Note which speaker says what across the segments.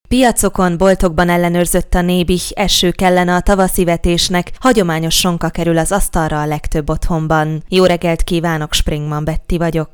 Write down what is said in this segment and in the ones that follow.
Speaker 1: Piacokon, boltokban ellenőrzött a nébih, eső kellene a tavaszi vetésnek, hagyományos sonka kerül az asztalra a legtöbb otthonban. Jó reggelt kívánok, Springman Betty vagyok.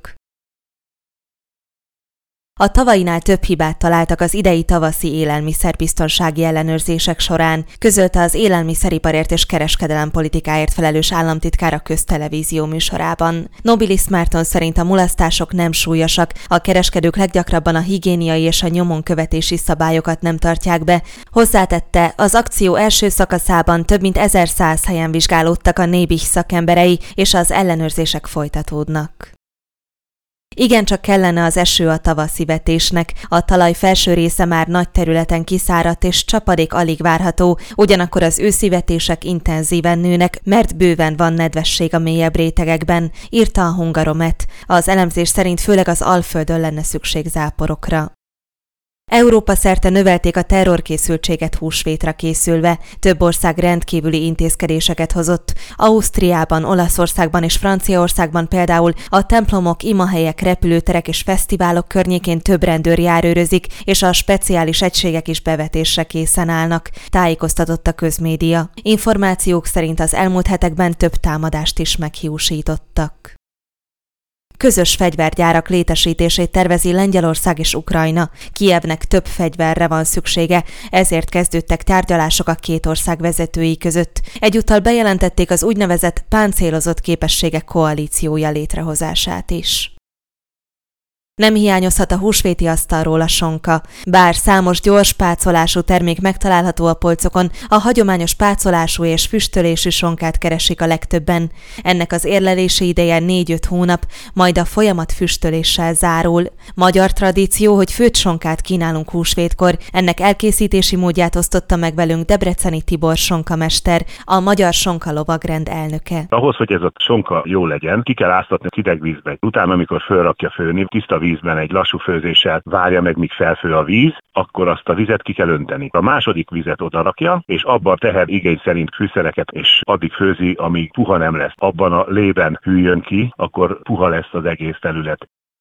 Speaker 1: A tavainál több hibát találtak az idei tavaszi élelmiszerbiztonsági ellenőrzések során, közölte az élelmiszeriparért és kereskedelempolitikáért felelős államtitkár a Köztelevízió műsorában. Nobilis Márton szerint a mulasztások nem súlyosak, a kereskedők leggyakrabban a higiéniai és a nyomonkövetési szabályokat nem tartják be. Hozzátette, az akció első szakaszában több mint 1100 helyen vizsgálódtak a nébih szakemberei, és az ellenőrzések folytatódnak. Igencsak kellene az eső a tavaszi vetésnek, a talaj felső része már nagy területen kiszáradt és csapadék alig várható, ugyanakkor az őszi vetések intenzíven nőnek, mert bőven van nedvesség a mélyebb rétegekben, írta a Hungaromet. Az elemzés szerint főleg az Alföldön lenne szükség záporokra. Európa szerte növelték a terrorkészültséget húsvétra készülve, több ország rendkívüli intézkedéseket hozott. Ausztriában, Olaszországban és Franciaországban például a templomok, imahelyek, repülőterek és fesztiválok környékén több rendőr járőrözik, és a speciális egységek is bevetésre készen állnak, tájékoztatott a közmédia. Információk szerint az elmúlt hetekben több támadást is meghiúsítottak. Közös fegyvergyárak létesítését tervezi Lengyelország és Ukrajna. Kijevnek több fegyverre van szüksége, ezért kezdődtek tárgyalások a két ország vezetői között. Egyúttal bejelentették az úgynevezett páncélozott képességek koalíciója létrehozását is. Nem hiányozhat a húsvéti asztalról a sonka. Bár számos gyors pácolású termék megtalálható a polcokon, a hagyományos pácolású és füstölésű sonkát keresik a legtöbben. Ennek az érlelési ideje 4-5 hónap, majd a folyamat füstöléssel zárul. Magyar tradíció, hogy főtt sonkát kínálunk húsvétkor. Ennek elkészítési módját osztotta meg velünk Debreceni Tibor sonkamester, a Magyar Sonka Lovagrend elnöke.
Speaker 2: Ahhoz, hogy ez a sonka jó legyen, ki kell áztatni a hideg vízbe. Utána, amikor fölrakja főni, tiszta vízben egy lassú főzéssel várja meg, míg felfő a víz, akkor azt a vizet ki kell önteni. A második vizet odarakja, és abban teher igény szerint fűszereket, és addig főzi, amíg puha nem lesz. Abban a lében hűljön ki, akkor puha lesz az egész terület.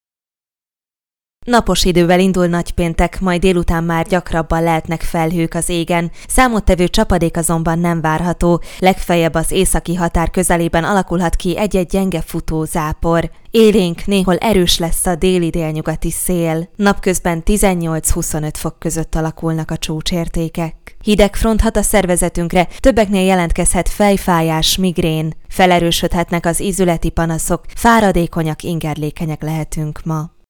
Speaker 1: Napos idővel indul nagypéntek, majd délután már gyakrabban lehetnek felhők az égen. Számottevő csapadék azonban nem várható, legfeljebb az északi határ közelében alakulhat ki egy-egy gyenge futó zápor. Élénk, néhol erős lesz a déli-délnyugati szél. Napközben 18-25 fok között alakulnak a csúcsértékek. Hideg front hat a szervezetünkre, többeknél jelentkezhet fejfájás, migrén. Felerősödhetnek az ízületi panaszok, fáradékonyak, ingerlékenyek lehetünk ma.